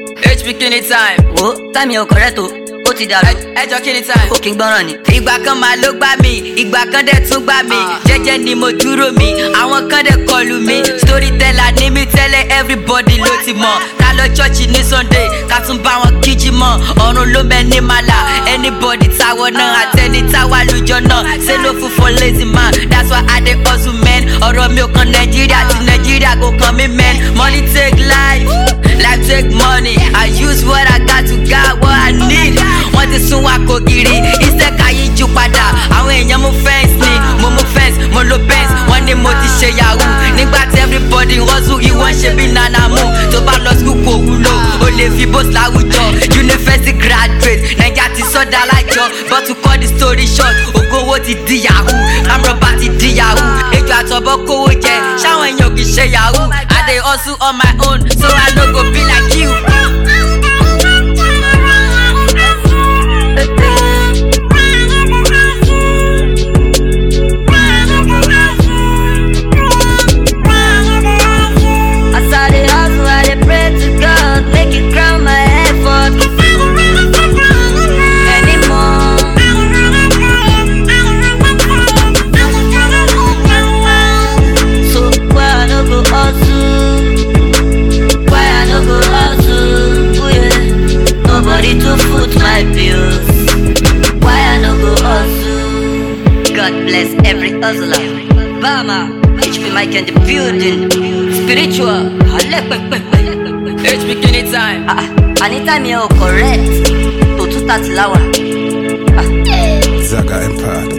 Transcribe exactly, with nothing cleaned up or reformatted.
H P kini time. Wo time yẹn ò correct o, ó ti dàrú. Ẹjọ́ kini time. Kò kí n gbọ́ràn ni. Ìgbà kan máa ló gbá mi, ìgbà kan dẹ̀ tún gbá mi. Jẹ́jẹ́ ni mo dúró mi, àwọn kan dẹ̀ kọlù mi. Storyteller ni mi tẹ́lẹ̀ everybody ló ti mọ̀. Ká lọ church ní Sunday, ká tún bá wọn kíjì mọ́. Ọ̀run ló mẹ́ni máa là, anybody táwọn náà àtẹni táwa lójọ náà. Say no food for lazy man, that's why I dey hustle man. Ọ̀rọ̀ mi ò kan Nàìjíríà tí Nàìjíríà kò kan mi man. Money take life, life take money. I use what I got to get what I need. Wọ́n ti sún wa kò gírí, iṣẹ́ ká yí ju padà. Àwọn èèyàn mú fẹ́ǹsì ni, mo mú fẹ́ǹsì, mo lo bẹ́ǹsì. Wọ́n ní mo ti ṣe yahoo. Nígbà tí everybody hustle, ìwọ́n ṣe bí nana mú. Tó bá lọ school kò wúlò, o lè fi bó láwùjọ. University graduate, Naija ti sọ́dà lájọ. But to cut the story short, ògówó ti di yahoo. Amrọ̀bá ti di yahoo. Ejò àtọ̀bọ̀ kówó jẹ, ṣáwọn èèyàn kì í ṣe yahoo. I dey hustle on my own, so I no go be like you. God bless every hustler. Bama, H P Mike in the building. Spiritual, H P kini time. Ah, anytime you're correct. To two start lawa. Zaga Empire.